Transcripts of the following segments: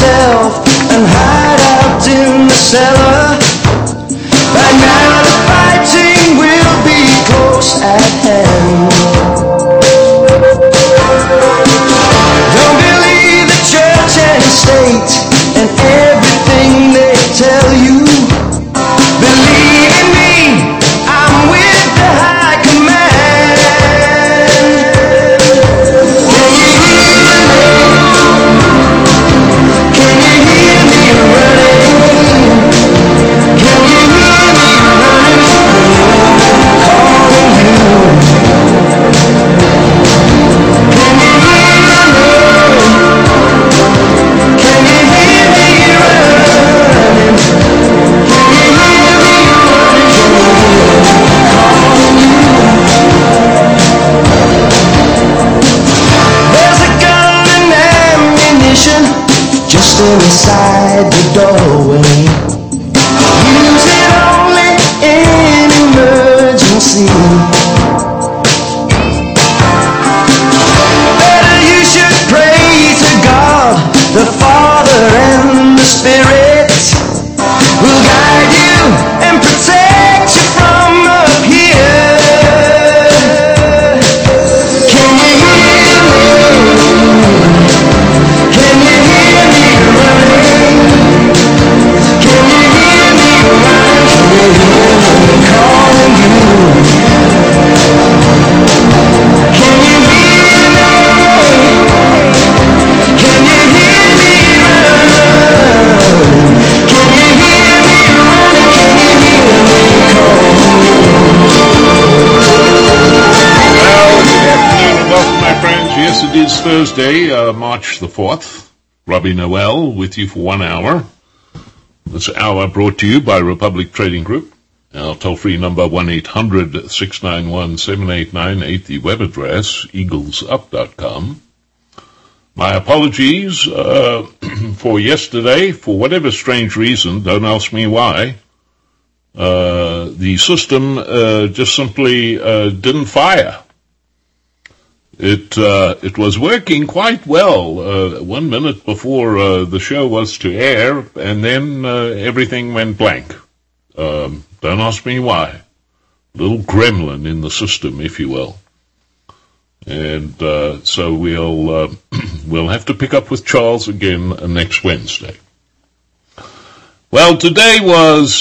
yourself and hide out in the cellar. By now the fighting will be close at hand. Don't believe the church and state and everything they tell you. Believe in me, I'm with the high command. Can you hear me? Can you hear me running? Can you hear me running? Calling you. Can you hear me? Can you hear me running? Can you hear me running? Calling you. There's a gun and ammunition just inside the doorway. Use it only in emergency. Better you should pray to God, the Father and the Spirit will guide you and protect you from up here. Can you hear me? Can you hear me running? Can you hear me running? Calling you. Can you hear me? Can you hear me running? Can you hear me running? Can you hear me calling you? Well, good afternoon and welcome, my friends. Yes, it is Thursday, March the 4th. Robbie Noel with you for 1 hour. This hour brought to you by Republic Trading Group. Our toll-free number 1-800-691-7898. The web address eaglesup.com. My apologies for yesterday. For whatever strange reason, don't ask me why, the system just simply didn't fire. It was working quite well 1 minute before the show was to air, and then everything went blank. Don't ask me why. Little gremlin in the system, if you will. And so we'll have to pick up with Charles again next Wednesday. Well, today was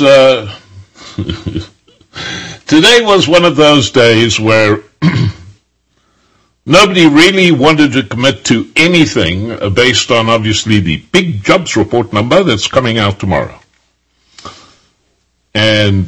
today was one of those days where nobody really wanted to commit to anything based on, obviously, the big jobs report number that's coming out tomorrow. And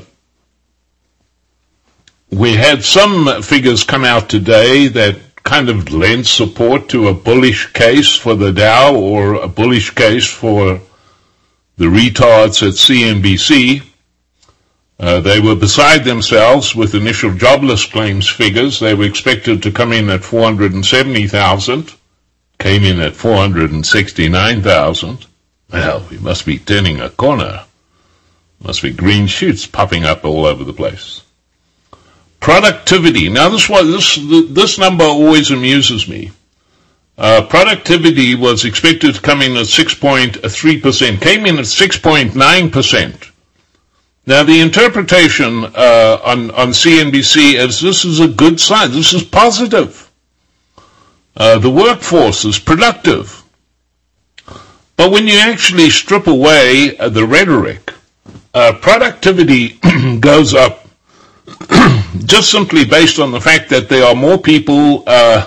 we had some figures come out today that kind of lent support to a bullish case for the Dow or a bullish case for the retards at CNBC. They were beside themselves with initial jobless claims figures. They were expected to come in at 470,000, came in at 469,000. Well, we must be turning a corner. Must be green shoots popping up all over the place. Productivity. Now, this number always amuses me. Productivity was expected to come in at 6.3%, came in at 6.9%. Now, the interpretation on CNBC is this is a good sign. This is positive. The workforce is productive. But when you actually strip away the rhetoric, productivity goes up just simply based on the fact that there are more people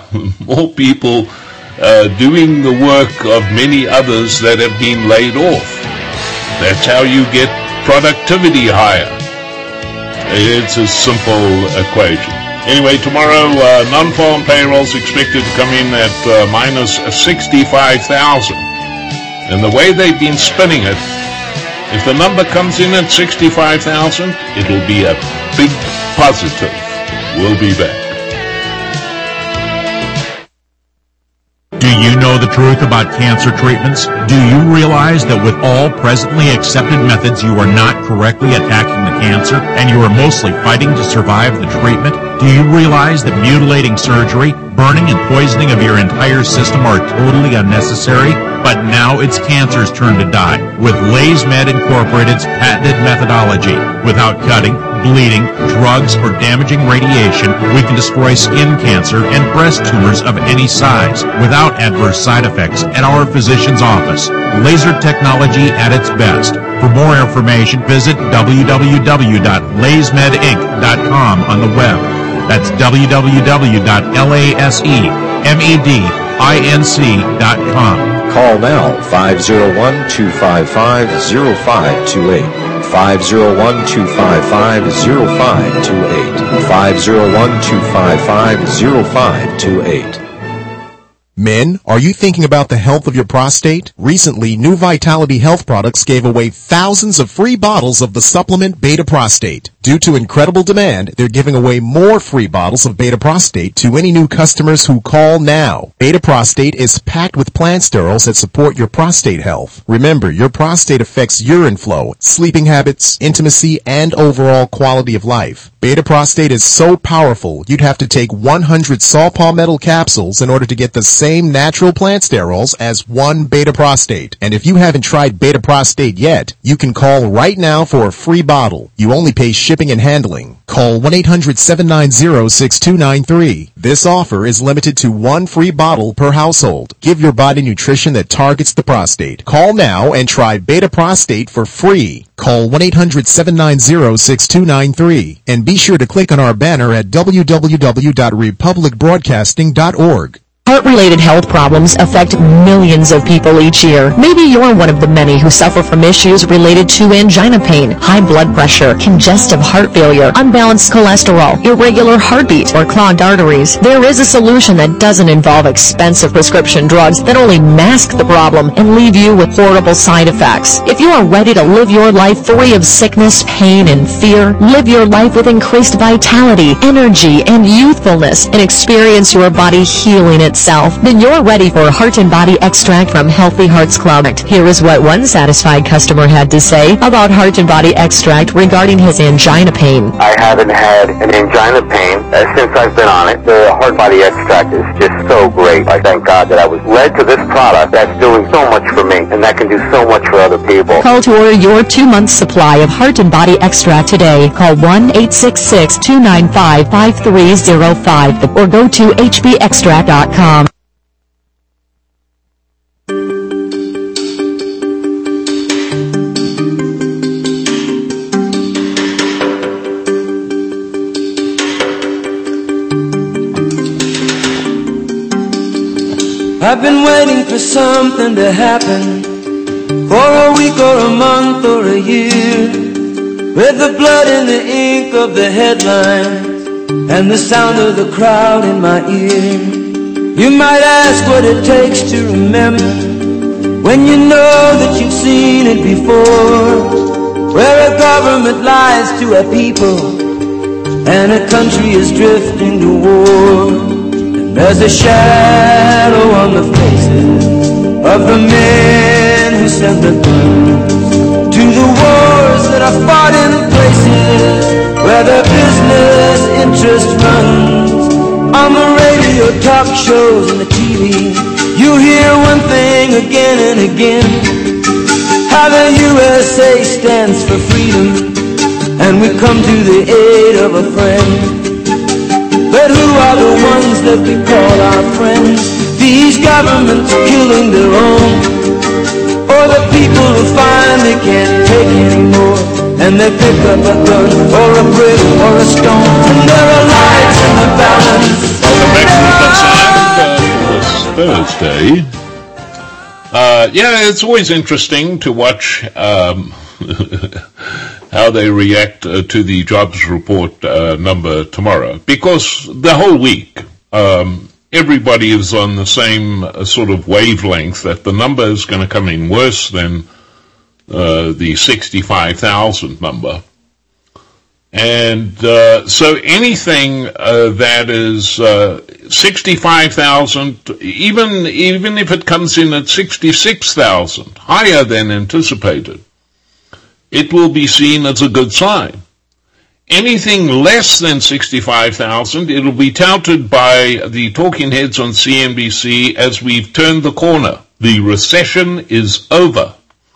doing the work of many others that have been laid off. That's how you get productivity higher. It's a simple equation. Anyway, tomorrow, non-farm payrolls expected to come in at minus 65,000. And the way they've been spinning it, if the number comes in at 65,000, it'll be a big positive. We'll be back. Do you know the truth about cancer treatments? Do you realize that with all presently accepted methods, you are not correctly attacking the cancer, and you are mostly fighting to survive the treatment? Do you realize that mutilating surgery, burning and poisoning of your entire system are totally unnecessary? But now it's cancer's turn to die with LaysMed Incorporated's patented methodology. Without cutting, bleeding, drugs, or damaging radiation, we can destroy skin cancer and breast tumors of any size without adverse side effects at our physician's office. Laser technology at its best. For more information, visit www.laysmedinc.com on the web. That's www.laysmedinc.com. Call now, 501-255-0528. 501-255-0528. 501-255-0528. Men, are you thinking about the health of your prostate? Recently, New Vitality Health Products gave away thousands of free bottles of the supplement Beta Prostate. Due to incredible demand, they're giving away more free bottles of Beta Prostate to any new customers who call now. Beta Prostate is packed with plant sterols that support your prostate health. Remember, your prostate affects urine flow, sleeping habits, intimacy, and overall quality of life. Beta Prostate is so powerful, you'd have to take 100 saw palmetto capsules in order to get the same natural plant sterols as one Beta Prostate. And if you haven't tried Beta Prostate yet, you can call right now for a free bottle. You only pay shipping and handling. Call 1-800-790-6293. This offer is limited to one free bottle per household. Give your body nutrition that targets the prostate. Call now and try Beta Prostate for free. Call 1-800-790-6293. And be sure to click on our banner at www.republicbroadcasting.org. Heart-related health problems affect millions of people each year. Maybe you're one of the many who suffer from issues related to angina pain, high blood pressure, congestive heart failure, unbalanced cholesterol, irregular heartbeat, or clogged arteries. There is a solution that doesn't involve expensive prescription drugs that only mask the problem and leave you with horrible side effects. If you are ready to live your life free of sickness, pain, and fear, live your life with increased vitality, energy, and youthfulness, and experience your body healing itself, then you're ready for Heart and Body Extract from Healthy Hearts Club. Here is what one satisfied customer had to say about Heart and Body Extract regarding his angina pain. I haven't had an angina pain since I've been on it. The Heart Body Extract is just so great. I thank God that I was led to this product that's doing so much for me and that can do so much for other people. Call to order your 2-month supply of Heart and Body Extract today. Call 1-866-295-5305 or go to hbextract.com. I've been waiting for something to happen, for a week or a month or a year, with the blood and the ink of the headlines and the sound of the crowd in my ear. You might ask what it takes to remember when you know that you've seen it before, where a government lies to a people and a country is drifting to war. There's a shadow on the faces of the men who sent the guns to the wars that are fought in places where the business interest runs. On the radio, talk shows, and the TV, you hear one thing again and again, how the USA stands for freedom, and we come to the aid of a friend. But who are the ones that we call our friends? These governments killing their own, or the people who finally can't take anymore, and they pick up a gun or a brick or a stone, and there are lives in the balance. Welcome back to the Thursday. It's always interesting to watch how they react to the jobs report number tomorrow, because the whole week everybody is on the same sort of wavelength that the number is going to come in worse than the 65,000 number. And so anything that is 65,000, even if it comes in at 66,000, higher than anticipated, it will be seen as a good sign. Anything less than 65,000, it'll be touted by the talking heads on CNBC as we've turned the corner. The recession is over.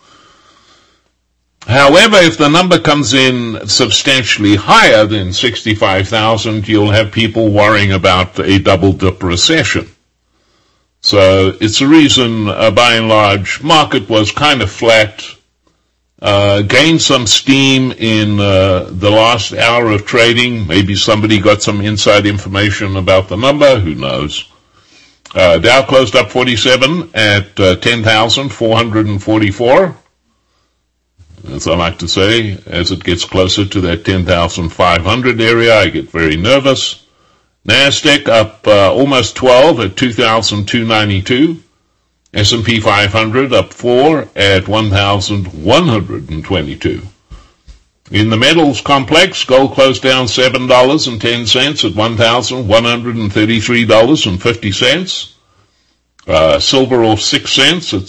However, if the number comes in substantially higher than 65,000, you'll have people worrying about a double-dip recession. So it's a reason, by and large, market was kind of flat, gained some steam in the last hour of trading. Maybe somebody got some inside information about the number, who knows. Dow closed up 47 at 10,444. As I like to say, as it gets closer to that 10,500 area, I get very nervous. NASDAQ up almost 12 at 2,292. S&P 500 up 4 at 1,122. In the metals complex, gold closed down $7.10 at $1,133.50. Silver off 6 cents at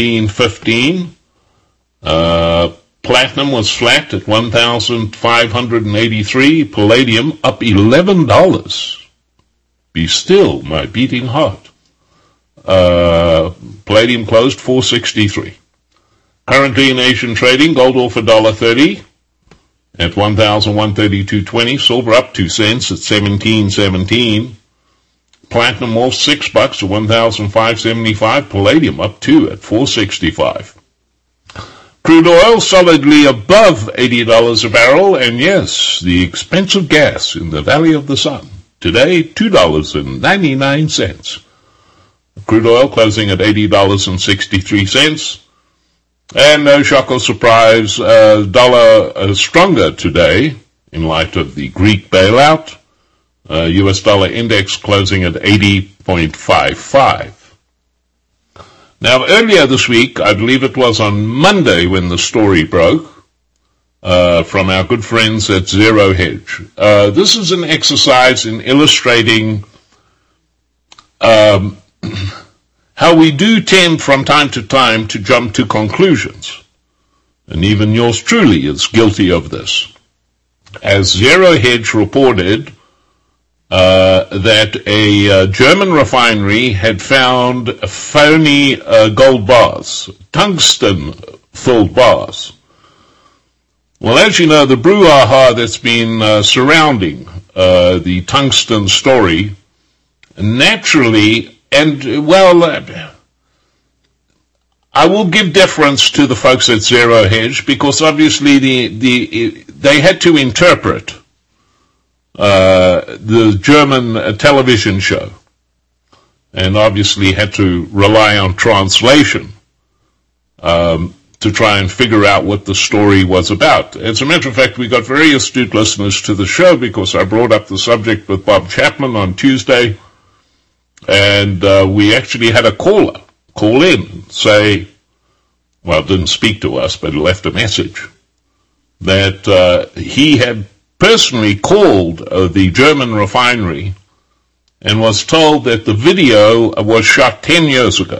$17.15. Platinum was flat at $1,583. Palladium up $11. Be still, my beating heart. Palladium closed $463. Currently in Asian trading, gold off $1.30 at $1,132.20. Silver up 2 cents at $17.17. Platinum off $6 at $1,575. Palladium up 2 at $465. Crude oil solidly above $80 a barrel, and yes, the expensive gas in the Valley of the Sun. Today, $2.99. Crude oil closing at $80.63. And no shock or surprise, dollar stronger today in light of the Greek bailout. US dollar index closing at 80.55. Now, earlier this week, I believe it was on Monday when the story broke, from our good friends at Zero Hedge. This is an exercise in illustrating how we do tend from time to time to jump to conclusions. And even yours truly is guilty of this. As Zero Hedge reported, that a German refinery had found phony gold bars, tungsten-filled bars. Well, as you know, the brouhaha that's been surrounding the tungsten story, naturally, and well, I will give deference to the folks at Zero Hedge because obviously they had to interpret the German television show, and obviously had to rely on translation to try and figure out what the story was about. As a matter of fact, we got very astute listeners to the show because I brought up the subject with Bob Chapman on Tuesday, and we actually had a caller call in and say, well, didn't speak to us, but left a message, that he had personally called the German refinery and was told that the video was shot 10 years ago.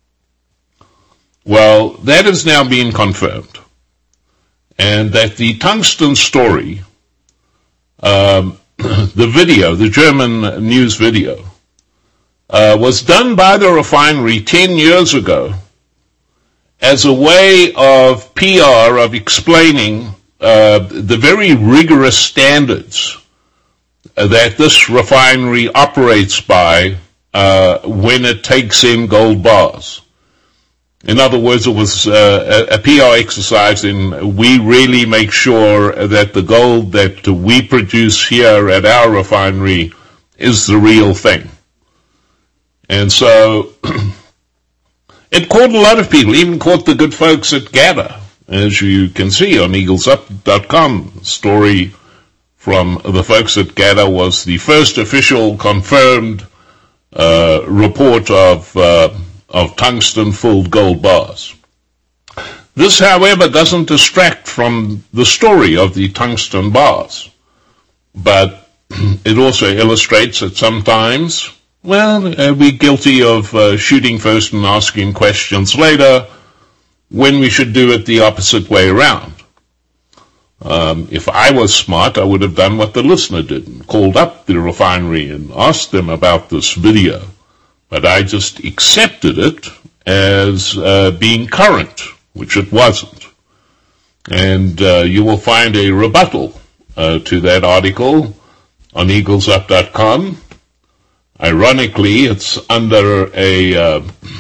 Well, that has now been confirmed, and that the tungsten story, the video, the German news video, was done by the refinery 10 years ago as a way of PR, of explaining the very rigorous standards that this refinery operates by when it takes in gold bars. In other words, it was a PR exercise in we really make sure that the gold that we produce here at our refinery is the real thing. And so it caught a lot of people, even caught the good folks at GATA. As you can see on eaglesup.com, story from the folks at GATA was the first official confirmed report of tungsten-filled gold bars. This, however, doesn't distract from the story of the tungsten bars, but it also illustrates that sometimes, well, we're guilty of shooting first and asking questions later, when we should do it the opposite way around. If I was smart, I would have done what the listener did and called up the refinery and asked them about this video. But I just accepted it as being current, which it wasn't. And you will find a rebuttal to that article on eaglesup.com. Ironically, it's under a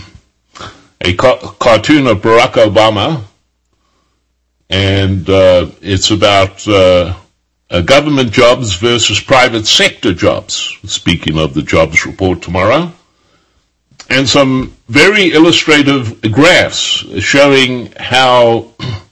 cartoon of Barack Obama, and it's about government jobs versus private sector jobs, speaking of the jobs report tomorrow, and some very illustrative graphs showing how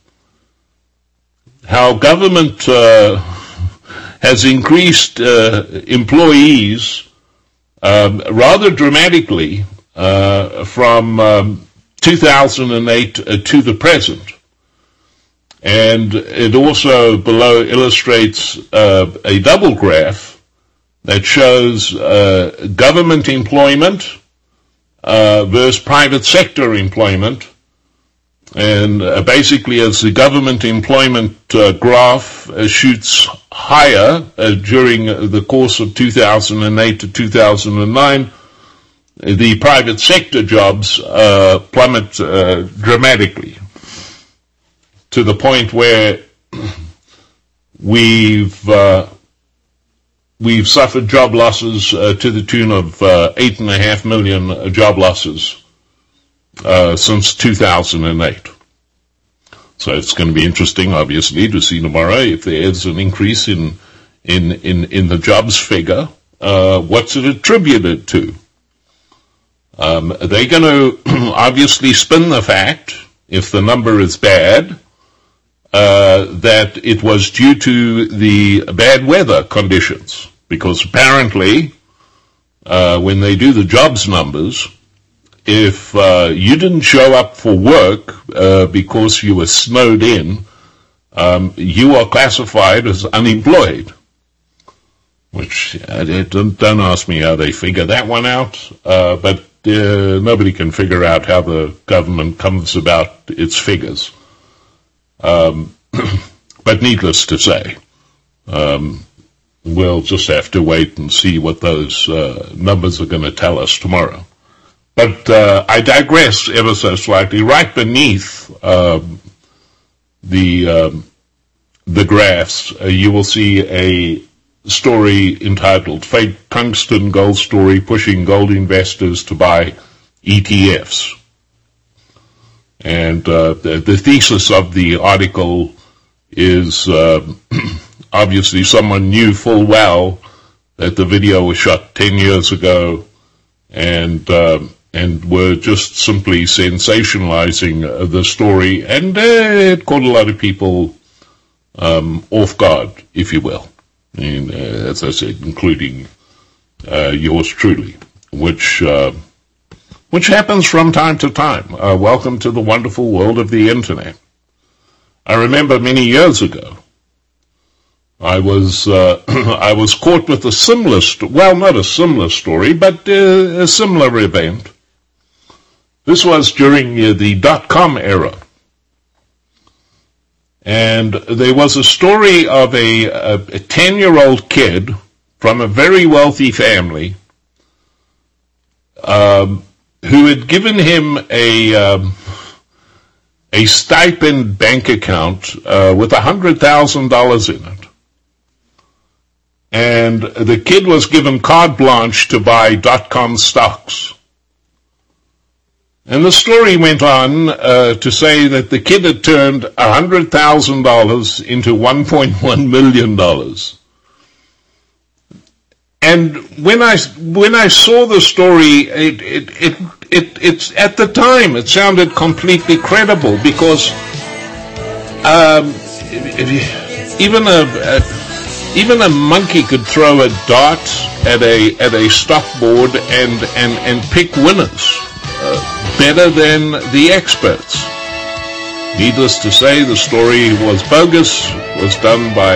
government has increased employees rather dramatically from 2008 to the present. And it also below illustrates a double graph that shows government employment versus private sector employment. And basically, as the government employment graph shoots higher during the course of 2008 to 2009, the private sector jobs plummet dramatically, to the point where we've suffered job losses to the tune of 8.5 million job losses since 2008. So it's going to be interesting, obviously, to see tomorrow if there is an increase in the jobs figure. What's it attributed to? They're going to obviously spin the fact, if the number is bad, that it was due to the bad weather conditions. Because apparently, when they do the jobs numbers, if you didn't show up for work because you were snowed in, you are classified as unemployed. Which, don't ask me how they figure that one out, but nobody can figure out how the government comes about its figures. But needless to say, we'll just have to wait and see what those numbers are going to tell us tomorrow. But I digress ever so slightly. Right beneath the graphs, you will see a story entitled "Fake Tungsten Gold Story Pushing Gold Investors to Buy ETFs." And the thesis of the article is obviously someone knew full well that the video was shot 10 years ago and were just simply sensationalizing the story, and it caught a lot of people off guard, if you will. And, as I said, including yours truly, which happens from time to time. Welcome to the wonderful world of the Internet. I remember many years ago, I was caught with a similar, not a similar story, but a similar event. This was during the .com era. And there was a story of a 10-year-old kid from a very wealthy family who had given him a stipend bank account with $100,000 in it. And the kid was given carte blanche to buy .com stocks. And the story went on to say that the kid had turned $100,000 into $1.1 million. And when I saw the story, it's at the time it sounded completely credible, because even a monkey could throw a dart at a stock board and pick winners better than the experts. Needless to say, the story was bogus, was done by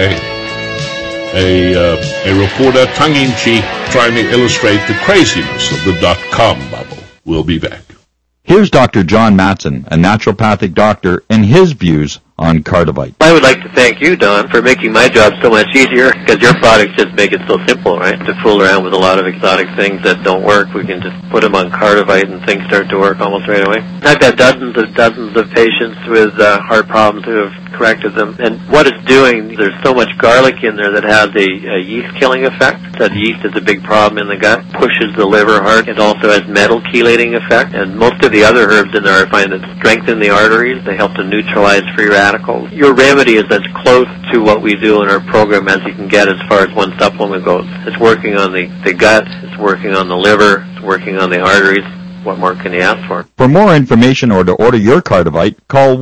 a reporter, tongue-in-cheek, trying to illustrate the craziness of the .com bubble. We'll be back. Here's Dr. John Matson, a naturopathic doctor, and his views on Cardivite. I would like to thank you, Don, for making my job so much easier, because your products just make it so simple, right? To fool around with a lot of exotic things that don't work, we can just put them on Cardivite and things start to work almost right away. I've got dozens of patients with heart problems who have corrected them, and what it's doing, there's so much garlic in there that has a yeast-killing effect. That yeast is a big problem in the gut, pushes the liver hard. It also has metal chelating effect, and most of the other herbs in there I find that strengthen the arteries. They help to neutralize free radicals. Your remedy is as close to what we do in our program as you can get as far as one supplement goes. It's working on the gut, it's working on the liver, it's working on the arteries. What more can you ask for? For more information or to order your Cardivite, call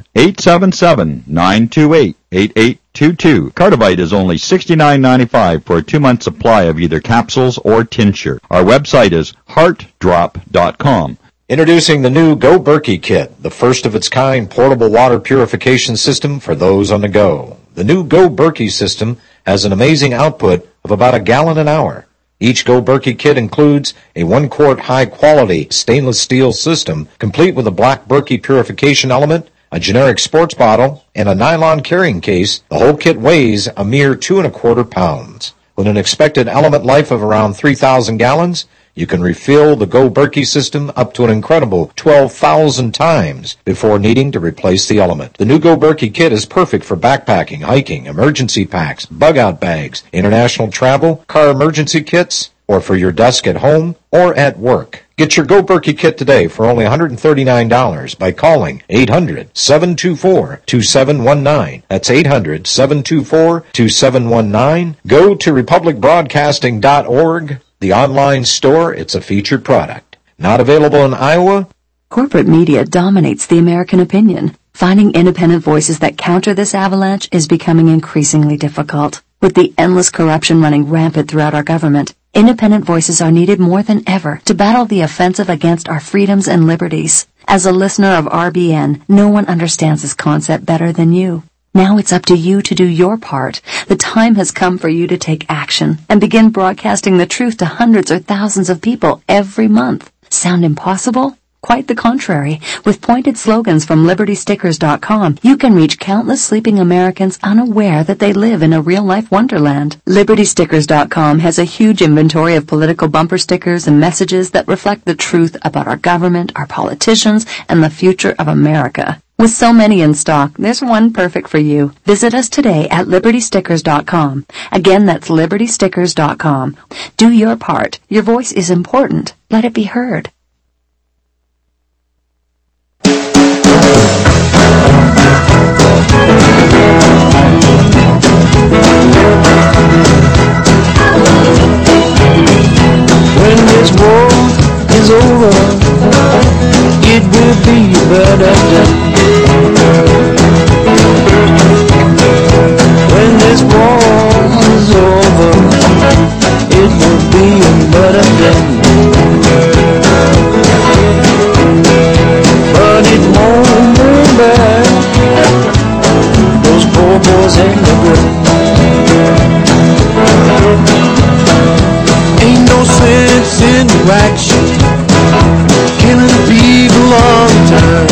1-877-928-8822. Cardivite is only $69.95 for a 2-month supply of either capsules or tincture. Our website is heartdrop.com. Introducing the new Go Berkey Kit, the first of its kind portable water purification system for those on the go. The new Go Berkey system has an amazing output of about a gallon an hour. Each Go Berkey kit includes a 1-quart high-quality stainless steel system, complete with a black Berkey purification element, a generic sports bottle, and a nylon carrying case. The whole kit weighs a mere 2¼ pounds. With an expected element life of around 3,000 gallons, you can refill the Go Berkey system up to an incredible 12,000 times before needing to replace the element. The new Go Berkey kit is perfect for backpacking, hiking, emergency packs, bug-out bags, international travel, car emergency kits, or for your desk at home or at work. Get your Go Berkey kit today for only $139 by calling 800-724-2719. That's 800-724-2719. Go to republicbroadcasting.org. The online store, it's a featured product. Not available in Iowa? Corporate media dominates the American opinion. Finding independent voices that counter this avalanche is becoming increasingly difficult. With the endless corruption running rampant throughout our government, independent voices are needed more than ever to battle the offensive against our freedoms and liberties. As a listener of RBN, no one understands this concept better than you. Now it's up to you to do your part. The time has come for you to take action and begin broadcasting the truth to hundreds or thousands of people every month. Sound impossible? Quite the contrary. With pointed slogans from LibertyStickers.com, you can reach countless sleeping Americans unaware that they live in a real-life wonderland. LibertyStickers.com has a huge inventory of political bumper stickers and messages that reflect the truth about our government, our politicians, and the future of America. With so many in stock, there's one perfect for you. Visit us today at LibertyStickers.com. Again, that's LibertyStickers.com. Do your part. Your voice is important. Let it be heard. When this war is over, it will be a better day. When this war is over, it will be a better day. But it won't bring back those poor boys in the grave. Ain't no sense in action, killing people all the time.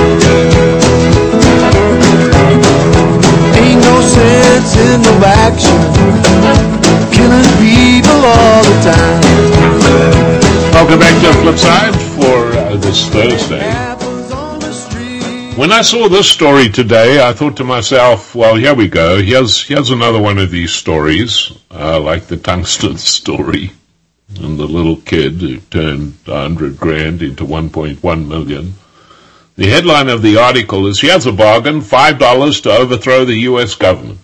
Ain't no sense in no action, killing people all the time. Welcome back to the flip side for this Thursday. When I saw this story today, I thought to myself, well, here we go. Here's another one of these stories, like the tungsten story and the little kid who turned $100,000 into 1.1 million. The headline of the article is, here's a bargain, $5 to overthrow the U.S. government.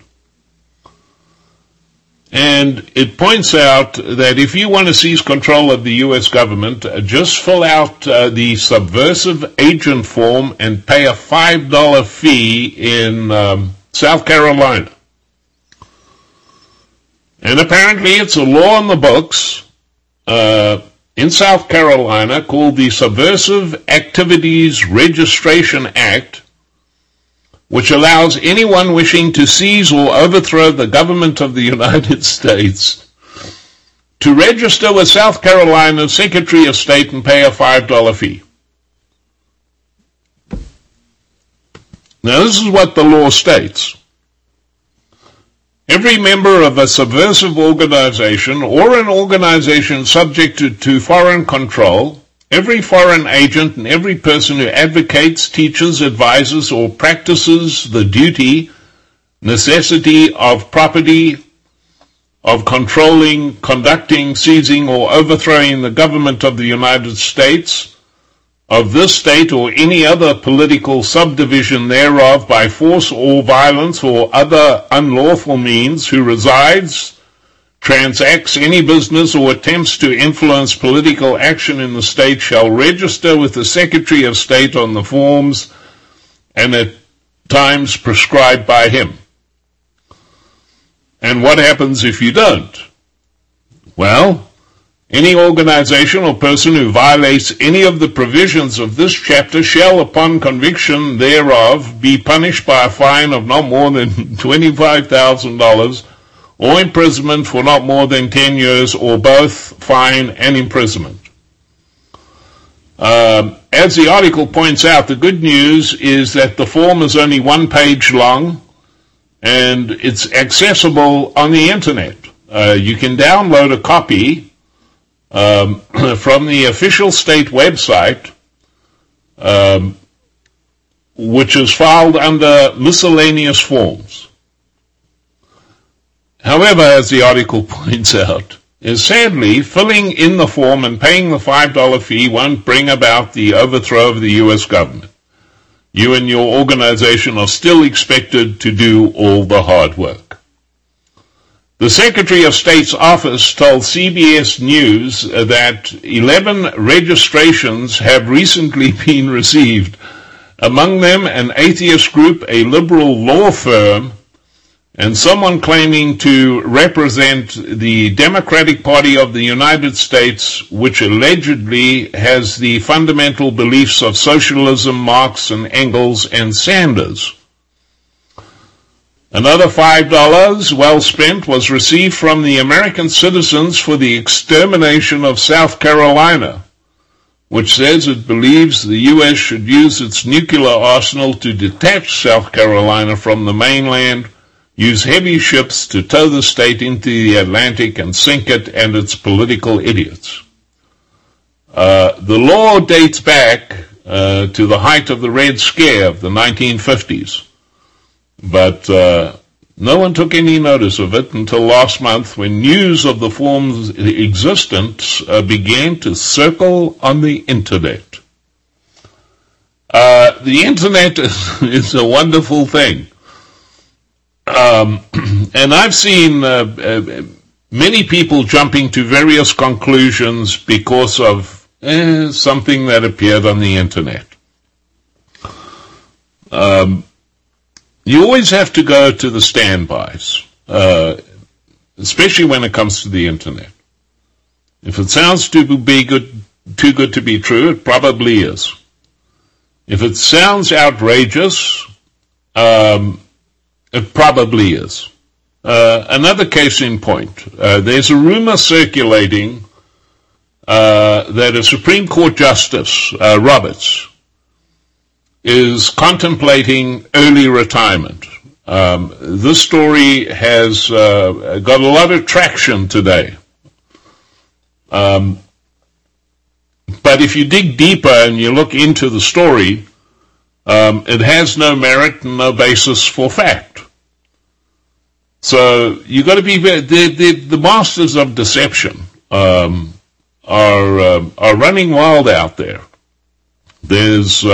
And it points out that if you want to seize control of the U.S. government, just fill out the subversive agent form and pay a $5 fee in South Carolina. And apparently it's a law in the books in South Carolina called the Subversive Activities Registration Act, which allows anyone wishing to seize or overthrow the government of the United States to register with South Carolina's Secretary of State and pay a $5 fee. Now, this is what the law states. Every member of a subversive organization or an organization subjected to foreign control, every foreign agent and every person who advocates, teaches, advises, or practices the duty, necessity of property, of controlling, conducting, seizing, or overthrowing the government of the United States, of this state or any other political subdivision thereof by force or violence or other unlawful means, who resides, transacts any business or attempts to influence political action in the state, shall register with the Secretary of State on the forms and at times prescribed by him. And what happens if you don't? Well, any organization or person who violates any of the provisions of this chapter shall, upon conviction thereof, be punished by a fine of not more than $25,000 or imprisonment for not more than 10 years, or both fine and imprisonment. As the article points out, the good news is that the form is only 1 page long and it's accessible on the internet. You can download a copy from the official state website, which is filed under miscellaneous forms. However, as the article points out, sadly, filling in the form and paying the $5 fee won't bring about the overthrow of the U.S. government. You and your organization are still expected to do all the hard work. The Secretary of State's office told CBS News that 11 registrations have recently been received, among them an atheist group, a liberal law firm, and someone claiming to represent the Democratic Party of the United States, which allegedly has the fundamental beliefs of socialism, Marx and Engels and Sanders. Another $5, well spent, was received from the American Citizens for the Extermination of South Carolina, which says it believes the U.S. should use its nuclear arsenal to detach South Carolina from the mainland, use heavy ships to tow the state into the Atlantic and sink it and its political idiots. The law dates back to the height of the Red Scare of the 1950s. But no one took any notice of it until last month, when news of the form's existence began to circle on the internet. The internet is a wonderful thing. And I've seen many people jumping to various conclusions because of something that appeared on the internet. You always have to go to the standbys, especially when it comes to the internet. If it sounds too good to be true, it probably is. If it sounds outrageous, it probably is. Another case in point, there's a rumor circulating that a Supreme Court Justice, Roberts, is contemplating early retirement. This story has got a lot of traction today. But if you dig deeper and you look into the story, it has no merit and no basis for fact. So you got to be the masters of deception are running wild out there. There's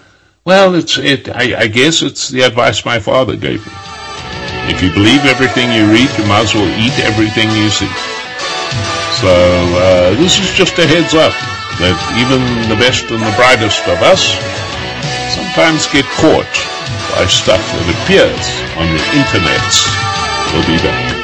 I guess it's the advice my father gave me. If you believe everything you read, you might as well eat everything you see. So this is just a heads up that even the best and the brightest of us sometimes get caught by stuff that appears on the internet. We'll be back.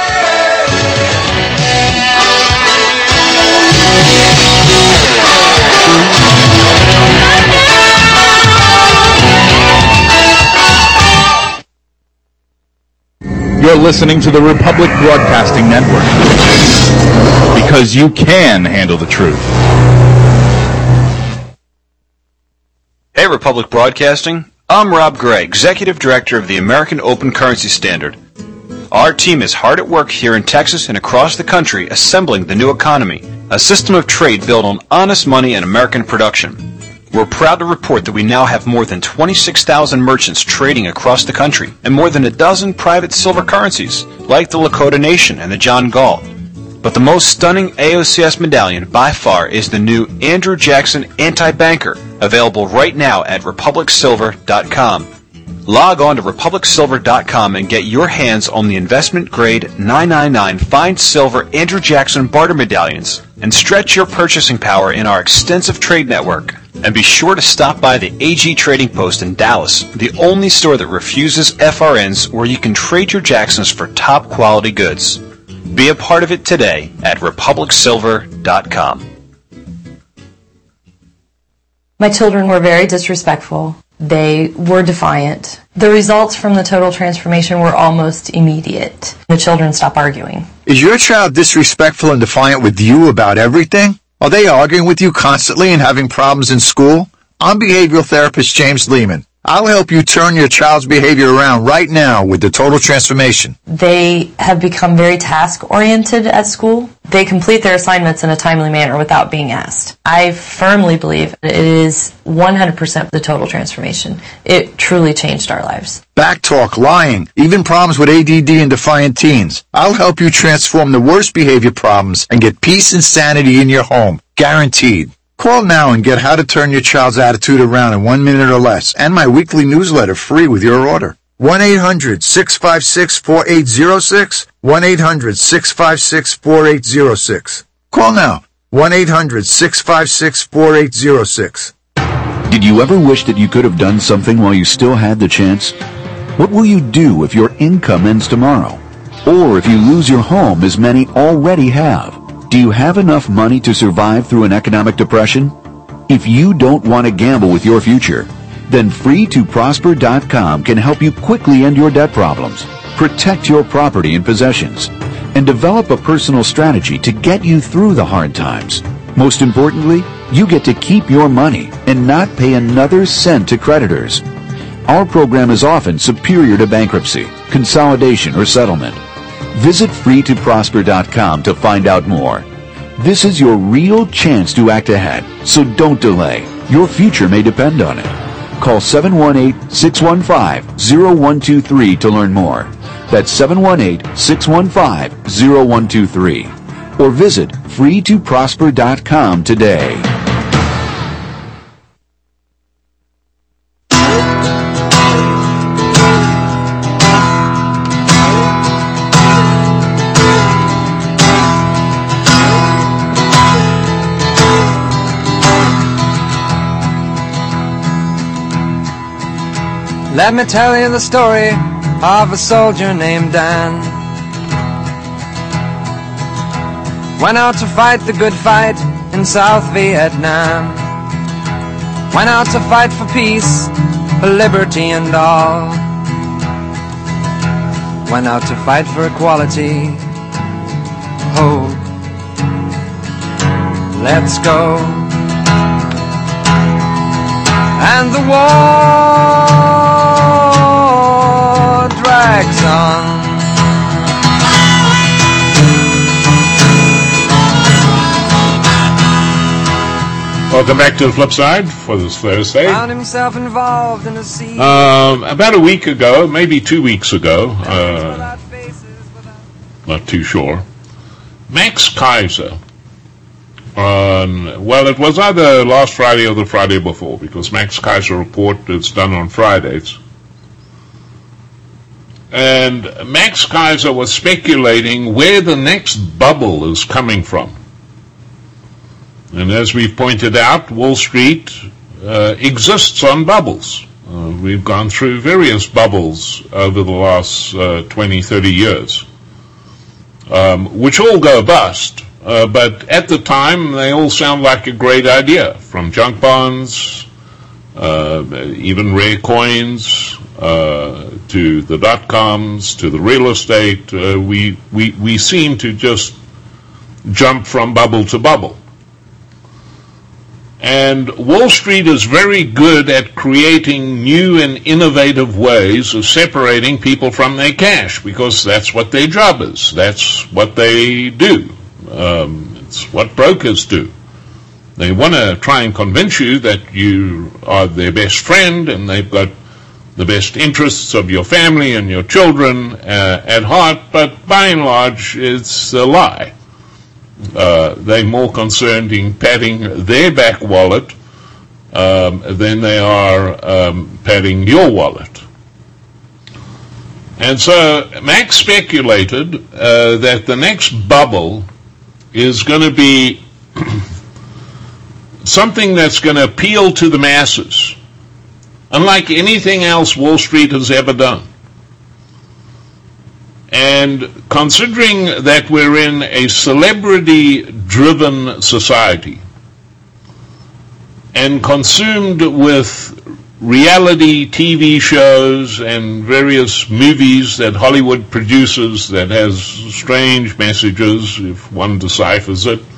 You're listening to the Republic Broadcasting Network, because you can handle the truth. Hey, Republic Broadcasting. I'm Rob Gray, Executive Director of the American Open Currency Standard. Our team is hard at work here in Texas and across the country assembling the new economy, a system of trade built on honest money and American production. We're proud to report that we now have more than 26,000 merchants trading across the country and more than a dozen private silver currencies, like the Lakota Nation and the John Galt. But the most stunning AOCS medallion by far is the new Andrew Jackson Anti-Banker, available right now at republicsilver.com. Log on to republicsilver.com and get your hands on the investment-grade 999 fine silver Andrew Jackson barter medallions and stretch your purchasing power in our extensive trade network. And be sure to stop by the AG Trading Post in Dallas, the only store that refuses FRNs, where you can trade your Jacksons for top-quality goods. Be a part of it today at republicsilver.com. My children were very disrespectful. They were defiant. The results from the total transformation were almost immediate. The children stopped arguing. Is your child disrespectful and defiant with you about everything? Are they arguing with you constantly and having problems in school? I'm behavioral therapist James Lehman. I'll help you turn your child's behavior around right now with the total transformation. They have become very task-oriented at school. They complete their assignments in a timely manner without being asked. I firmly believe it is 100% the total transformation. It truly changed our lives. Backtalk, lying, even problems with ADD and defiant teens. I'll help you transform the worst behavior problems and get peace and sanity in your home. Guaranteed. Call now and get how to turn your child's attitude around in 1 minute or less, and my weekly newsletter free with your order. 1-800-656-4806, 1-800-656-4806. Call now, 1-800-656-4806. Did you ever wish that you could have done something while you still had the chance? What will you do if your income ends tomorrow? Or if you lose your home, as many already have? Do you have enough money to survive through an economic depression? If you don't want to gamble with your future, then FreeToProsper.com can help you quickly end your debt problems, protect your property and possessions, and develop a personal strategy to get you through the hard times. Most importantly, you get to keep your money and not pay another cent to creditors. Our program is often superior to bankruptcy, consolidation, or settlement. Visit FreeToProsper.com to find out more. This is your real chance to act ahead, so don't delay. Your future may depend on it. Call 718-615-0123 to learn more. That's 718-615-0123. Or visit FreeToProsper.com today. Let me tell you the story of a soldier named Dan. Went out to fight the good fight in South Vietnam. Went out to fight for peace, for liberty and all. Went out to fight for equality, hope. Let's go. And the war drags on. Welcome back to the flip side for this Thursday. Found himself involved in a sea. About a week ago, maybe 2 weeks ago, not too sure, Max Kaiser, well, it was either last Friday or the Friday before, because Max Kaiser report is done on Fridays. And Max Kaiser was speculating where the next bubble is coming from. And as we've pointed out, Wall Street exists on bubbles. We've gone through various bubbles over the last 20, 30 years, which all go bust. But at the time, they all sound like a great idea, from junk bonds, even rare coins, to the dot-coms, to the real estate. We seem to just jump from bubble to bubble. And Wall Street is very good at creating new and innovative ways of separating people from their cash, because that's what their job is. That's what they do. It's what brokers do. They want to try and convince you that you are their best friend and they've got the best interests of your family and your children at heart, but by and large it's a lie. They're more concerned in padding their back wallet than they are padding your wallet. And so Max speculated that the next bubble is going to be something that's going to appeal to the masses, unlike anything else Wall Street has ever done. And considering that we're in a celebrity-driven society and consumed with reality TV shows and various movies that Hollywood produces that has strange messages, if one deciphers it,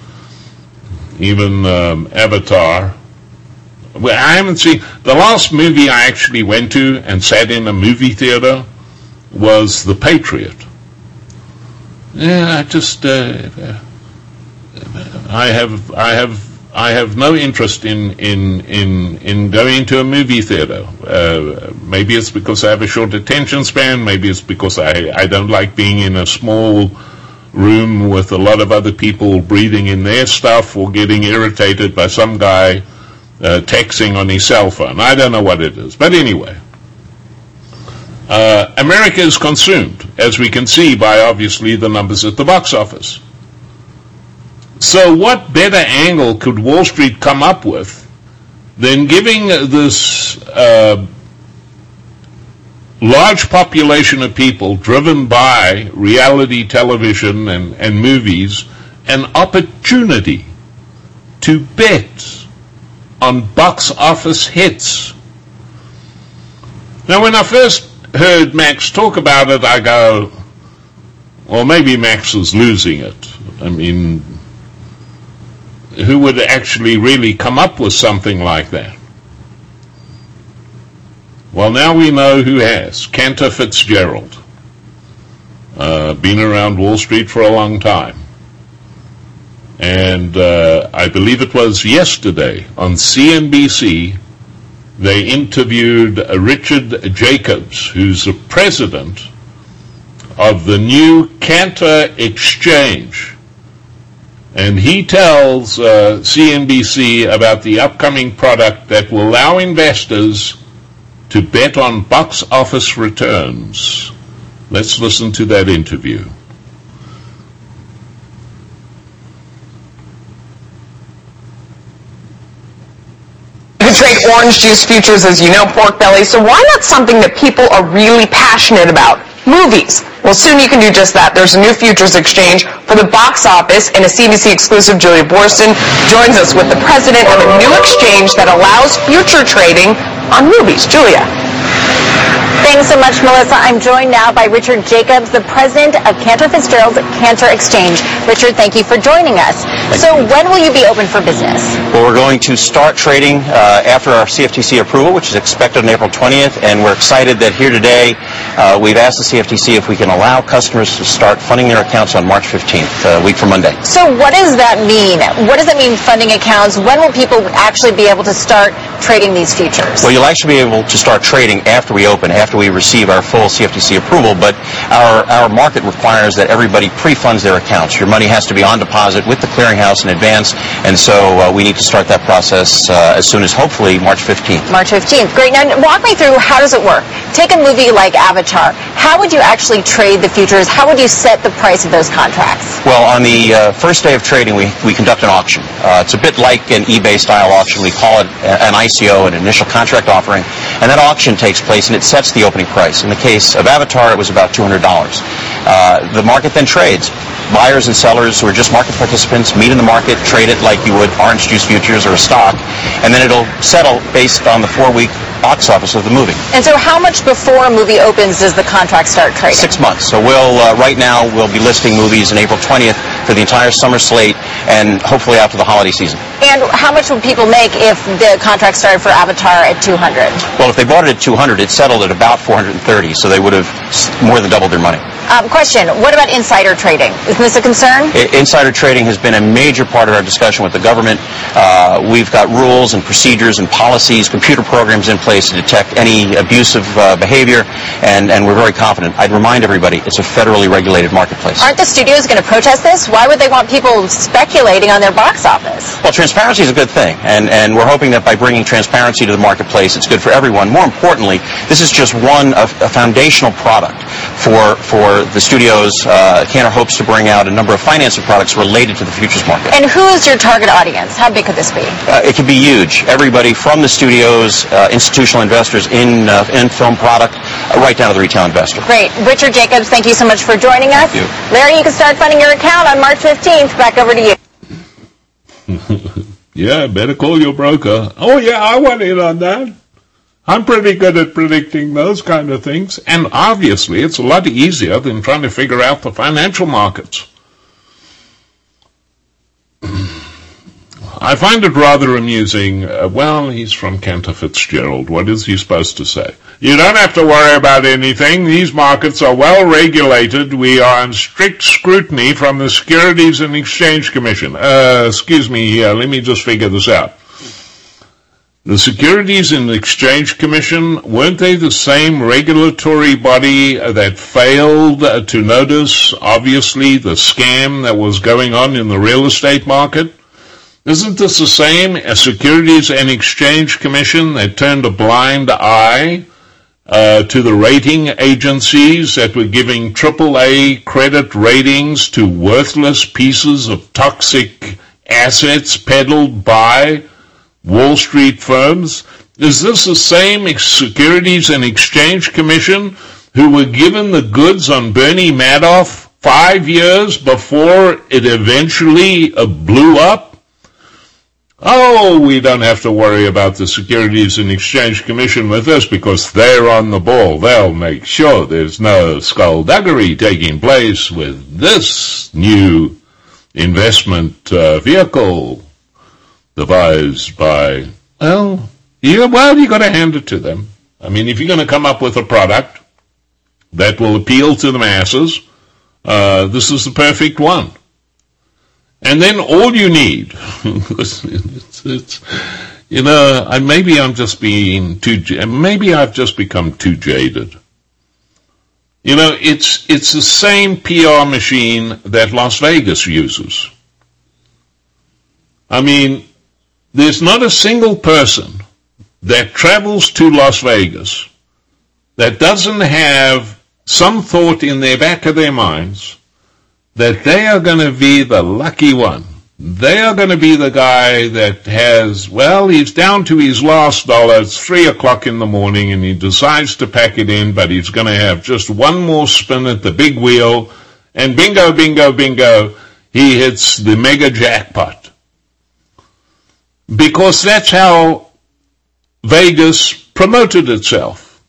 even Avatar. Well, I haven't seen, the last movie I actually went to and sat in a movie theater was The Patriot. Yeah, I just I have no interest in going to a movie theater. Maybe it's because I have a short attention span. Maybe it's because I don't like being in a small room with a lot of other people breathing in their stuff or getting irritated by some guy texting on his cell phone. I don't know what it is. But anyway, America is consumed, as we can see by obviously the numbers at the box office. So what better angle could Wall Street come up with than giving this large population of people driven by reality television and movies an opportunity to bet on box office hits? Now, when I first heard Max talk about it, I go, well, maybe Max is losing it. I mean, who would actually really come up with something like that? Well, now we know who has. Cantor Fitzgerald. Been around Wall Street for a long time. And I believe it was yesterday on CNBC, they interviewed Richard Jacobs, who's the president of the new Cantor Exchange. And he tells CNBC about the upcoming product that will allow investors to bet on box office returns. Let's listen to that interview. You trade orange juice futures, as you know, pork belly, so why not something that people are really passionate about? Movies. Well, soon you can do just that. There's a new futures exchange for the box office, and a CNBC exclusive, Julia Boorstin, joins us with the president of a new exchange that allows future trading on movies. Julia. Thanks so much, Melissa. I'm joined now by Richard Jacobs, the president of Cantor Fitzgerald's Cantor Exchange. Richard, thank you for joining us. So when will you be open for business? Well, we're going to start trading after our CFTC approval, which is expected on April 20th, and we're excited that here today we've asked the CFTC if we can allow customers to start funding their accounts on March 15th, a week from Monday. So what does that mean? What does that mean, funding accounts? When will people actually be able to start trading these futures? Well, you'll actually be able to start trading after we open, after we receive our full CFTC approval, but our market requires that everybody pre-funds their accounts. Your money has to be on deposit with the clearinghouse in advance, and so we need to start that process as soon as hopefully March 15th. March 15th. Great. Now, walk me through, how does it work? Take a movie like Avatar. How would you actually trade the futures? How would you set the price of those contracts? Well, on the first day of trading, we conduct an auction. It's a bit like an eBay-style auction. We call it an ICO, an initial contract offering, and that auction takes place, and it sets the opening price. In the case of Avatar, it was about $200. The market then trades. Buyers and sellers who are just market participants meet in the market, trade it like you would orange juice futures or a stock, and then it'll settle based on the 4-week box office of the movie. And so how much before a movie opens does the contract start trading? 6 months. So right now we'll be listing movies on April 20th for the entire summer slate, and hopefully after the holiday season. And how much would people make if the contract started for Avatar at 200? Well, if they bought it at 200, it settled at about 430, so they would have more than doubled their money. Question, what about insider trading? Isn't this a concern? Insider trading has been a major part of our discussion with the government. We've got rules and procedures and policies, computer programs in place to detect any abusive behavior, and we're very confident. I'd remind everybody, it's a federally regulated marketplace. Aren't the studios going to protest this? Why would they want people speculating on their box office? Well, transparency is a good thing, and we're hoping that by bringing transparency to the marketplace, it's good for everyone. More importantly, this is just a foundational product for the studios. Cantor hopes to bring out a number of financing products related to the futures market. And who is your target audience? How big could this be? It could be huge. Everybody from the studios, institutional investors in film product, right down to the retail investor. Great. Richard Jacobs, thank you so much for joining us. Thank you. Larry, you can start funding your account on March 15th. Back over to you. Yeah, better call your broker. Oh, yeah, I want in on that. I'm pretty good at predicting those kind of things. And obviously, it's a lot easier than trying to figure out the financial markets. I find it rather amusing. Well, he's from Cantor Fitzgerald. What is he supposed to say? You don't have to worry about anything. These markets are well regulated. We are in strict scrutiny from the Securities and Exchange Commission. Excuse me here. Let me just figure this out. The Securities and Exchange Commission, weren't they the same regulatory body that failed to notice, obviously, the scam that was going on in the real estate market? Isn't this the same Securities and Exchange Commission that turned a blind eye to the rating agencies that were giving AAA credit ratings to worthless pieces of toxic assets peddled by Wall Street firms? Is this the same Securities and Exchange Commission who were given the goods on Bernie Madoff 5 years before it eventually blew up? Oh, we don't have to worry about the Securities and Exchange Commission with this because they're on the ball. They'll make sure there's no skullduggery taking place with this new investment vehicle devised by, you got to hand it to them. I mean, if you're going to come up with a product that will appeal to the masses, this is the perfect one. And then all you need, maybe I'm just being maybe I've just become too jaded. It's the same PR machine that Las Vegas uses. I mean, there's not a single person that travels to Las Vegas that doesn't have some thought in their back of their minds that they are going to be the lucky one. They are going to be the guy that has, he's down to his last dollar. It's 3 o'clock in the morning and he decides to pack it in, but he's going to have just one more spin at the big wheel and bingo, bingo, bingo, he hits the mega jackpot. Because that's how Vegas promoted itself.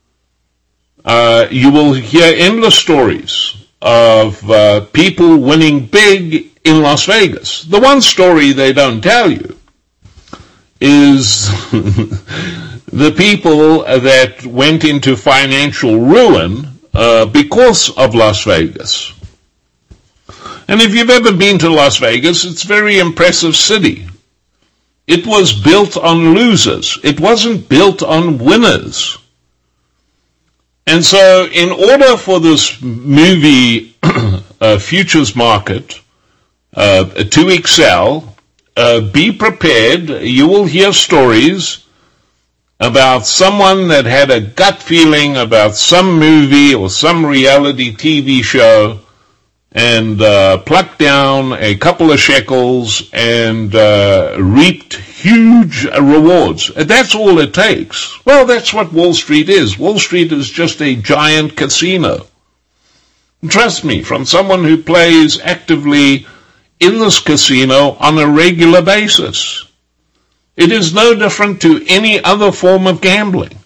You will hear endless stories of people winning big in Las Vegas. The one story they don't tell you is the people that went into financial ruin because of Las Vegas. And if you've ever been to Las Vegas, it's a very impressive city. It was built on losers. It wasn't built on winners. And so in order for this movie futures market to excel, be prepared. You will hear stories about someone that had a gut feeling about some movie or some reality TV show and plucked down a couple of shekels and reaped huge rewards. That's all it takes. Well, that's what Wall Street is. Wall Street is just a giant casino. Trust me, from someone who plays actively in this casino on a regular basis. It is no different to any other form of gambling.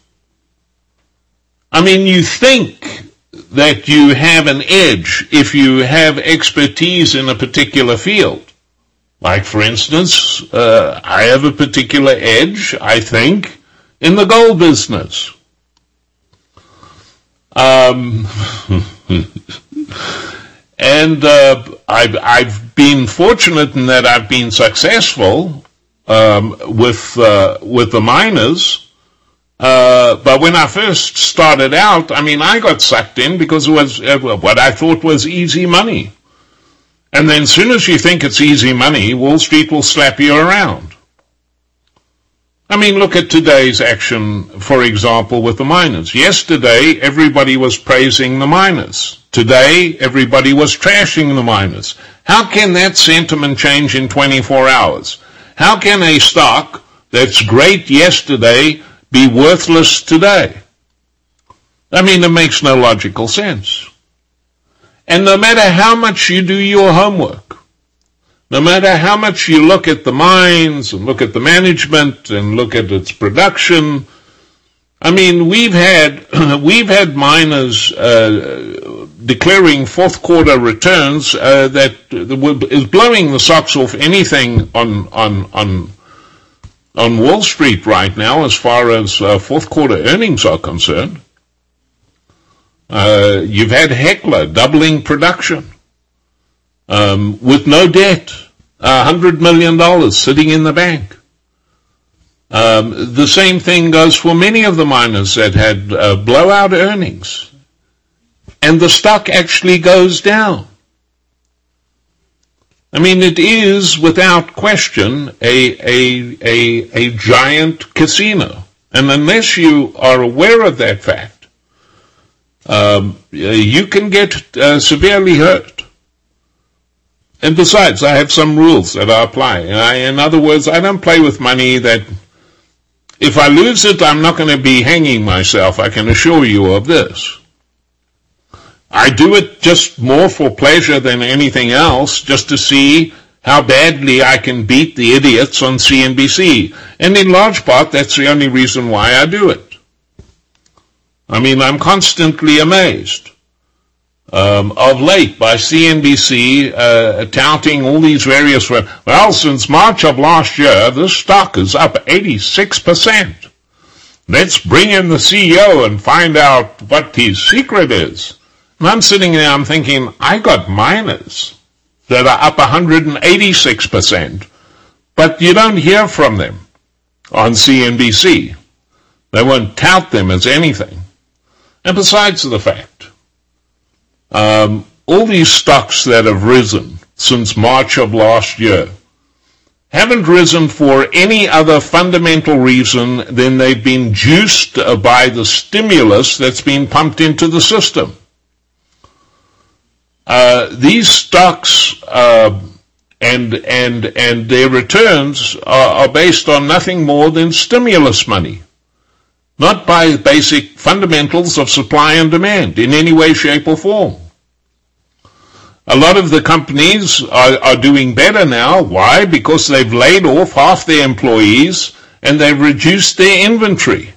I mean, you think that you have an edge if you have expertise in a particular field. Like, for instance, I have a particular edge, I think, in the gold business. And I've been fortunate in that I've been successful with the miners. But when I first started out, I mean, I got sucked in because it was what I thought was easy money. And then as soon as you think it's easy money, Wall Street will slap you around. I mean, look at today's action, for example, with the miners. Yesterday, everybody was praising the miners. Today, everybody was trashing the miners. How can that sentiment change in 24 hours? How can a stock that's great yesterday be worthless today? I mean, it makes no logical sense. And no matter how much you do your homework, no matter how much you look at the mines and look at the management and look at its production, I mean, we've had miners declaring fourth quarter returns that is blowing the socks off anything on Wall Street right now as far as fourth quarter earnings are concerned. You've had Hecla doubling production with no debt, $100 million sitting in the bank. The same thing goes for many of the miners that had blowout earnings, and the stock actually goes down. I mean, it is without question a giant casino, and unless you are aware of that fact, you can get severely hurt. And besides, I have some rules that I apply. In other words, I don't play with money that if I lose it, I'm not going to be hanging myself. I can assure you of this. I do it just more for pleasure than anything else, just to see how badly I can beat the idiots on CNBC. And in large part, that's the only reason why I do it. I mean, I'm constantly amazed of late by CNBC touting all these various, well, since March of last year, this stock is up 86%. Let's bring in the CEO and find out what his secret is. And I'm sitting there, I'm thinking, I got miners that are up 186%, but you don't hear from them on CNBC. They won't tout them as anything. And besides the fact, all these stocks that have risen since March of last year haven't risen for any other fundamental reason than they've been juiced by the stimulus that's been pumped into the system. These stocks and their returns are based on nothing more than stimulus money, not by basic fundamentals of supply and demand in any way, shape, or form. A lot of the companies are doing better now. Why? Because they've laid off half their employees and they've reduced their inventory.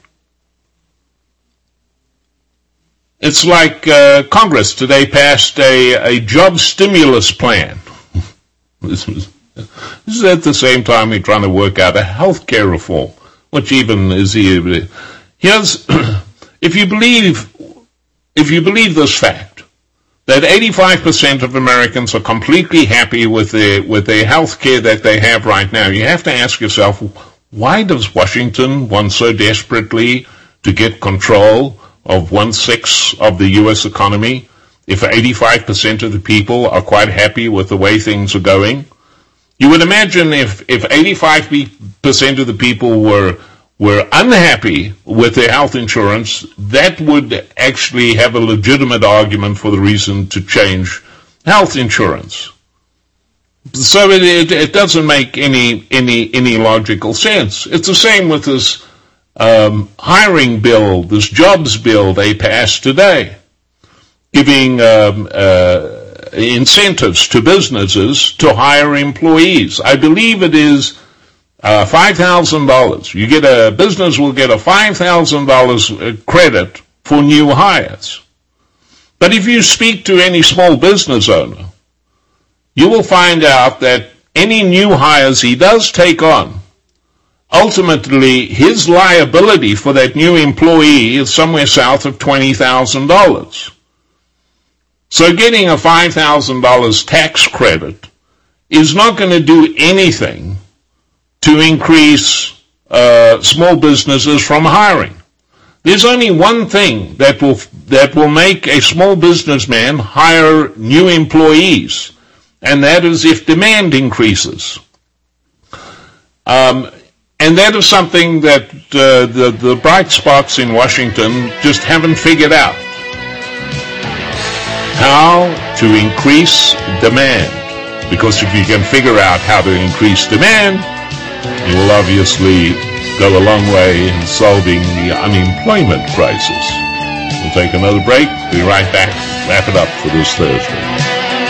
It's like Congress today passed a job stimulus plan. This is at the same time we're trying to work out a health care reform, which even is here. Here's, if you believe this fact, that 85% of Americans are completely happy with their health care that they have right now, you have to ask yourself, why does Washington want so desperately to get control of 1/6 of the U.S. economy if 85% of the people are quite happy with the way things are going? You would imagine if 85% of the people were unhappy with their health insurance, that would actually have a legitimate argument for the reason to change health insurance. So it doesn't make any logical sense. It's the same with this hiring bill, this jobs bill they passed today, giving incentives to businesses to hire employees. I believe it is $5,000. A business will get a $5,000 credit for new hires. But if you speak to any small business owner, you will find out that any new hires he does take on, ultimately his liability for that new employee is somewhere south of $20,000. So getting a $5,000 tax credit is not going to do anything to increase small businesses from hiring. There's only one thing that will make a small businessman hire new employees, and that is if demand increases. And that is something that the bright spots in Washington just haven't figured out. How to increase demand. Because if you can figure out how to increase demand, you will obviously go a long way in solving the unemployment crisis. We'll take another break. Be right back. Wrap it up for this Thursday.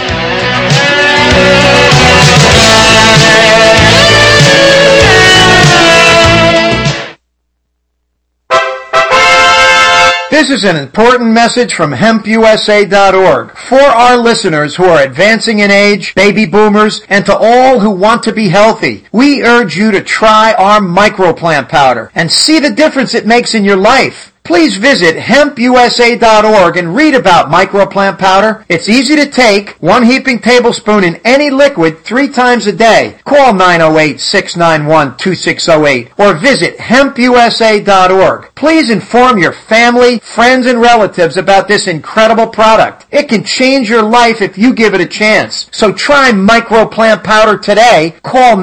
This is an important message from HempUSA.org for our listeners who are advancing in age, baby boomers, and to all who want to be healthy. We urge you to try our microplant powder and see the difference it makes in your life. Please visit HempUSA.org and read about microplant powder. It's easy to take, 1 heaping tablespoon in any liquid 3 times a day. Call 908-691-2608 or visit HempUSA.org. Please inform your family, friends, and relatives about this incredible product. It can change your life if you give it a chance. So try microplant powder today. Call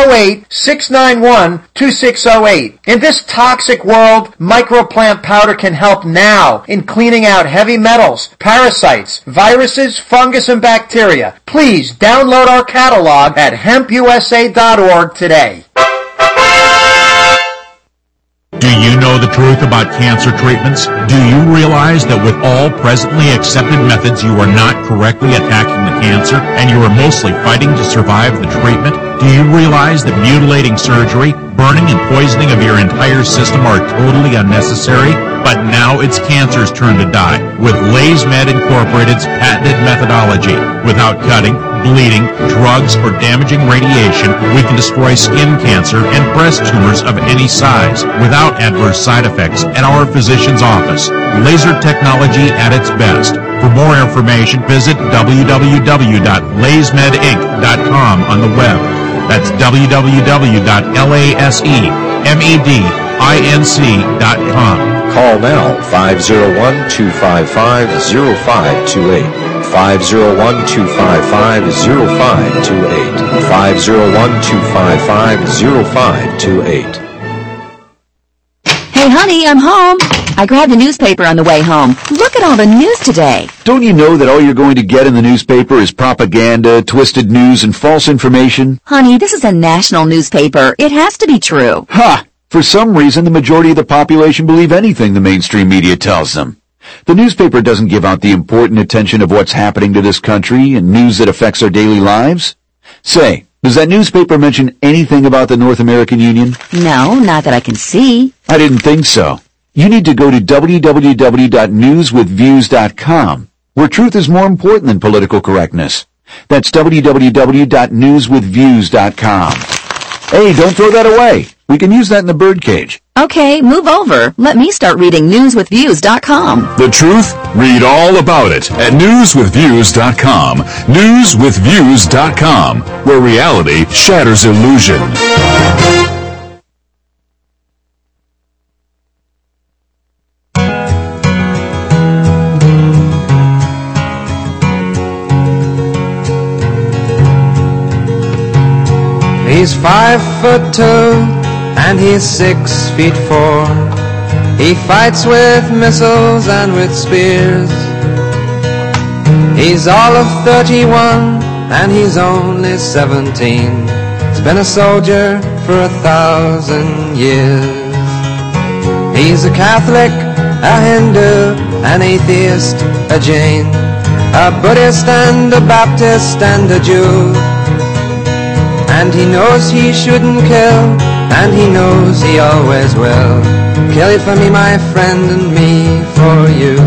908-691-2608. In this toxic world, microplant powder can help now in cleaning out heavy metals, parasites, viruses, fungus, and bacteria. Please download our catalog at HempUSA.org today. Do you know the truth about cancer treatments? Do you realize that with all presently accepted methods you are not correctly attacking the cancer and you are mostly fighting to survive the treatment? Do you realize that mutilating surgery, burning and poisoning of your entire system are totally unnecessary? But now it's cancer's turn to die with LaysMed Incorporated's patented methodology. Without cutting, bleeding, drugs, or damaging radiation, we can destroy skin cancer and breast tumors of any size without adverse side effects at our physician's office. Laser technology at its best. For more information, visit www.laysmedinc.com on the web. That's www.laysmedinc.com. Call now, 501-255-0528. 501-255-0528. 501-255-0528. Hey, honey, I'm home. I grabbed a newspaper on the way home. Look at all the news today. Don't you know that all you're going to get in the newspaper is propaganda, twisted news, and false information? Honey, this is a national newspaper. It has to be true. Ha! For some reason, the majority of the population believe anything the mainstream media tells them. The newspaper doesn't give out the important attention of what's happening to this country and news that affects our daily lives. Say, does that newspaper mention anything about the North American Union? No, not that I can see. I didn't think so. You need to go to www.newswithviews.com, where truth is more important than political correctness. That's www.newswithviews.com. Hey, don't throw that away. We can use that in the birdcage. Okay, move over. Let me start reading newswithviews.com. The truth? Read all about it at newswithviews.com. Newswithviews.com, where reality shatters illusion. He's 5'2" and he's 6'4". He fights with missiles and with spears. He's all of 31 and he's only 17. He's been a soldier for 1,000 years. He's a Catholic, a Hindu, an atheist, a Jain, a Buddhist and a Baptist and a Jew. And he knows he shouldn't kill, and he knows he always will. Kill it for me, my friend, and me for you.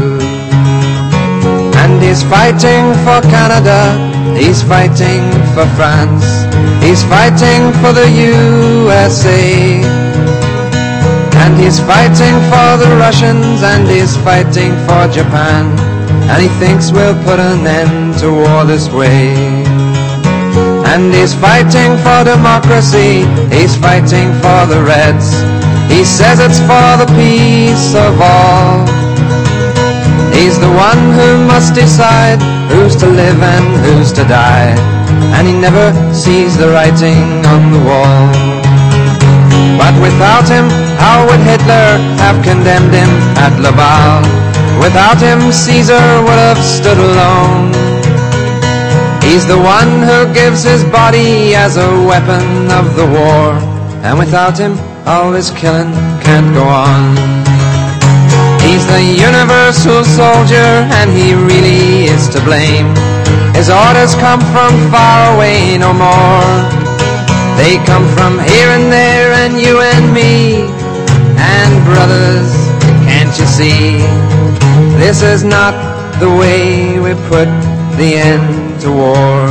And he's fighting for Canada, he's fighting for France. He's fighting for the USA. And he's fighting for the Russians, and he's fighting for Japan. And he thinks we'll put an end to war this way. And he's fighting for democracy, he's fighting for the Reds. He says it's for the peace of all. He's the one who must decide who's to live and who's to die. And he never sees the writing on the wall. But without him, how would Hitler have condemned him at Laval? Without him, Caesar would have stood alone. He's the one who gives his body as a weapon of the war. And without him, all this killing can't go on. He's the universal soldier, and he really is to blame. His orders come from far away no more. They come from here and there, and you and me. And brothers, can't you see? This is not the way we put the end to war.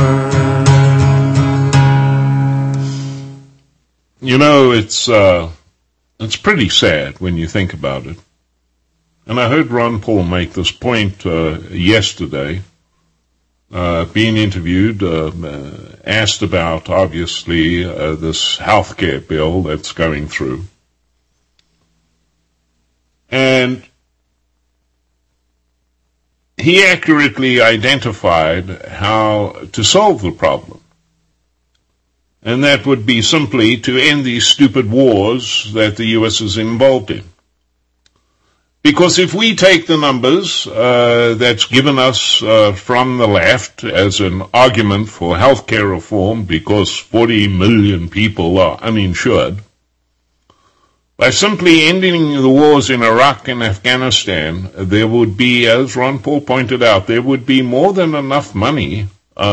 You know, it's pretty sad when you think about it. And I heard Ron Paul make this point yesterday, being interviewed, asked about, obviously, this healthcare bill that's going through. And he accurately identified how to solve the problem. And that would be simply to end these stupid wars that the U.S. is involved in. Because if we take the numbers that's given us from the left as an argument for healthcare reform, because 40 million people are uninsured, by simply ending the wars in Iraq and Afghanistan, there would be, as Ron Paul pointed out, there would be more than enough money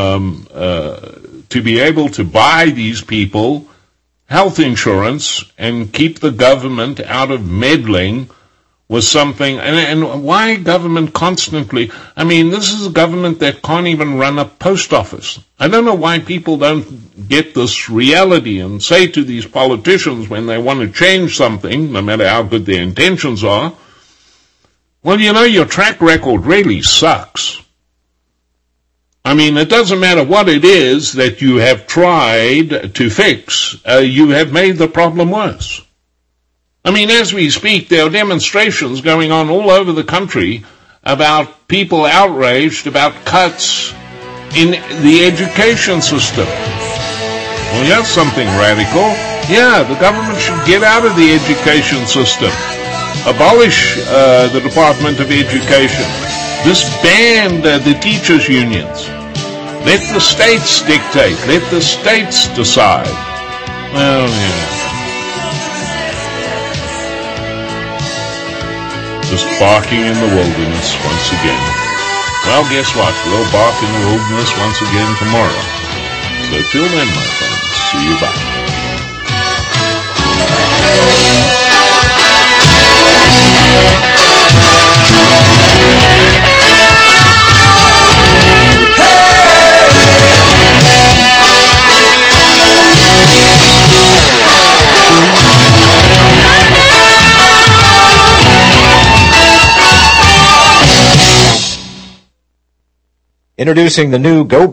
to be able to buy these people health insurance and keep the government out of meddling with something. And why government constantly? I mean, this is a government that can't even run a post office. I don't know why people don't get this reality and say to these politicians when they want to change something, no matter how good their intentions are, well, you know, your track record really sucks. I mean, it doesn't matter what it is that you have tried to fix, you have made the problem worse. I mean, as we speak, there are demonstrations going on all over the country about people outraged about cuts in the education system. Well, here's something radical. Yeah, the government should get out of the education system. Abolish the Department of Education. Disband the teachers' unions. Let the states dictate. Let the states decide. Well, yeah. Just barking in the wilderness once again. Well, guess what? We'll bark in the wilderness once again tomorrow. So till then, my friends, see you back. Introducing the new Go